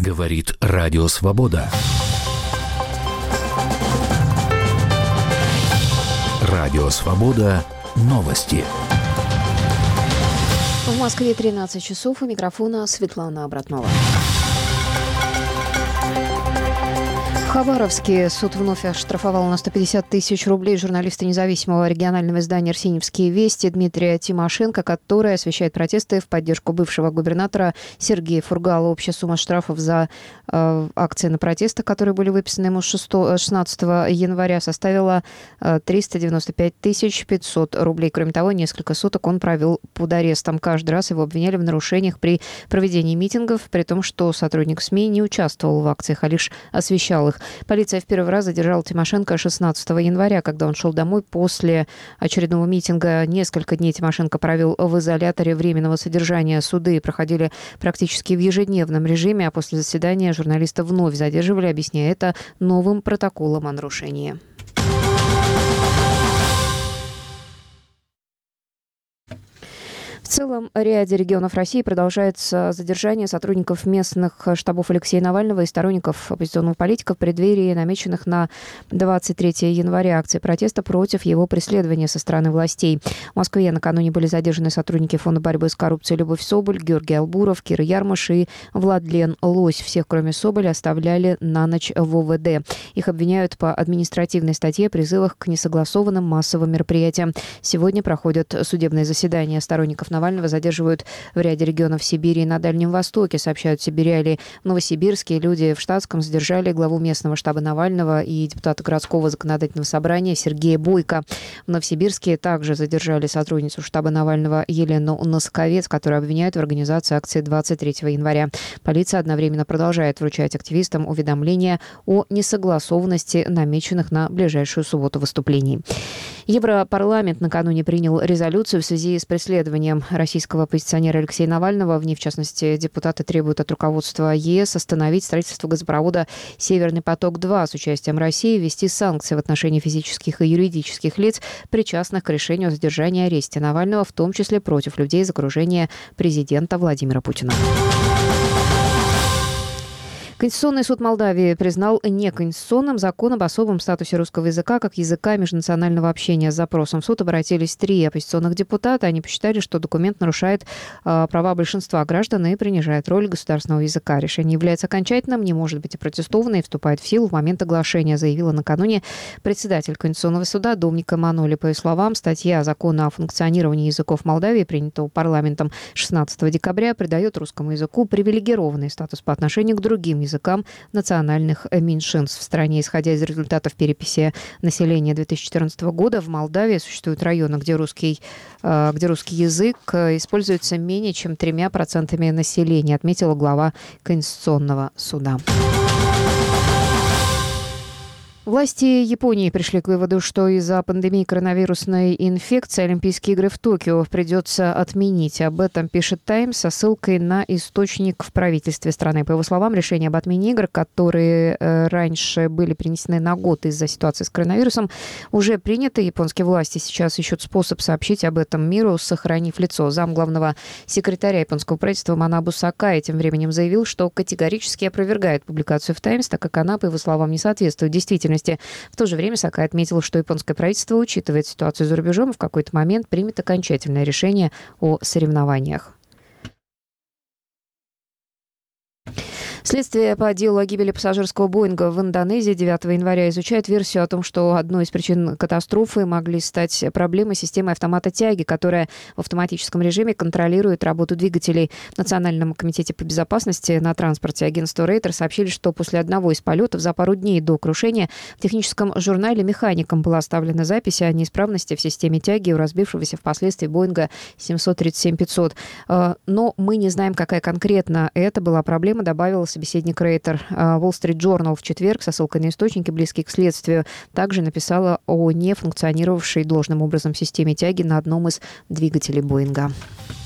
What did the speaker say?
Говорит Радио Свобода. Радио Свобода. Новости. В Москве 13 часов. У микрофона Светлана Обратнова. В Хабаровске суд вновь оштрафовал на 150 тысяч рублей журналиста независимого регионального издания «Арсеньевские вести» Дмитрия Тимошенко, который освещает протесты в поддержку бывшего губернатора Сергея Фургала. Общая сумма штрафов за акции на протестах, которые были выписаны ему 16 января, составила 395 500 рублей. Кроме того, несколько суток он провел под арестом. Каждый раз его обвиняли в нарушениях при проведении митингов, при том, что сотрудник СМИ не участвовал в акциях, а лишь освещал их. Полиция в первый раз задержала Тимошенко 16 января, когда он шел домой после очередного митинга. Несколько дней Тимошенко провел в изоляторе временного содержания. Суды проходили практически в ежедневном режиме, а после заседания журналиста вновь задерживали, объясняя это новым протоколом о нарушении. В целом ряде регионов России продолжается задержание сотрудников местных штабов Алексея Навального и сторонников оппозиционного политика в преддверии намеченных на 23 января акций протеста против его преследования со стороны властей. В Москве накануне были задержаны сотрудники Фонда борьбы с коррупцией Любовь Соболь, Георгий Албуров, Кира Ярмаш и Владлен Лось. Всех, кроме Соболя, оставляли на ночь в ОВД. Их обвиняют по административной статье о призывах к несогласованным массовым мероприятиям. Сегодня проходят судебные заседания. Сторонников Навального задерживают в ряде регионов Сибири и на Дальнем Востоке, сообщают сибиряне. В Новосибирске люди в штатском задержали главу местного штаба Навального и депутата городского законодательного собрания Сергея Бойко. В Новосибирске также задержали сотрудницу штаба Навального Елену Носковец, которую обвиняют в организации акции 23 января. Полиция одновременно продолжает вручать активистам уведомления о несогласованности намеченных на ближайшую субботу выступлений. Европарламент накануне принял резолюцию в связи с преследованием российского оппозиционера Алексея Навального. В ней, в частности, депутаты требуют от руководства ЕС остановить строительство газопровода «Северный поток-2» с участием России, ввести санкции в отношении физических и юридических лиц, причастных к решению о задержании и аресте Навального, в том числе против людей из окружения президента Владимира Путина. Конституционный суд Молдавии признал неконституционным закон об особом статусе русского языка как языка межнационального общения. С запросом в суд обратились 3 оппозиционных депутата. Они посчитали, что документ нарушает права большинства граждан и принижает роль государственного языка. Решение является окончательным, не может быть опротестовано и вступает в силу в момент оглашения, заявила накануне председатель Конституционного суда Домника Маноли. По ее словам, статья закона о функционировании языков Молдавии, принятого парламентом 16 декабря, придает русскому языку привилегированный статус по отношению к другим языкам национальных меньшинств в стране. Исходя из результатов переписи населения 2014 года, в Молдавии существуют районы, где русский язык используется менее чем 3% населения, отметила глава Конституционного суда. Власти Японии пришли к выводу, что из-за пандемии коронавирусной инфекции Олимпийские игры в Токио придется отменить. Об этом пишет «Таймс» со ссылкой на источник в правительстве страны. По его словам, решение об отмене игр, которые раньше были перенесены на год из-за ситуации с коронавирусом, уже принято. Японские власти сейчас ищут способ сообщить об этом миру, сохранив лицо. Замглавного секретаря японского правительства Манабу Сакай тем временем заявил, что категорически опровергает публикацию в «Таймс», так как она, по его словам, не соответствует действительности. В то же время Сакай отметил, что японское правительство учитывает ситуацию за рубежом и в какой-то момент примет окончательное решение о соревнованиях. Следствие по делу о гибели пассажирского Боинга в Индонезии 9 января изучает версию о том, что одной из причин катастрофы могли стать проблемы системы автомата тяги, которая в автоматическом режиме контролирует работу двигателей. В Национальном комитете по безопасности на транспорте агентства Рейтер сообщили, что после одного из полетов за пару дней до крушения в техническом журнале механикам была оставлена запись о неисправности в системе тяги у разбившегося впоследствии Боинга 737-500. Но мы не знаем, какая конкретно это была проблема, добавила собеседник Рейтер. Wall Street Journal в четверг со ссылкой на источники, близкие к следствию, также написала о нефункционировавшей должным образом системе тяги на одном из двигателей Боинга.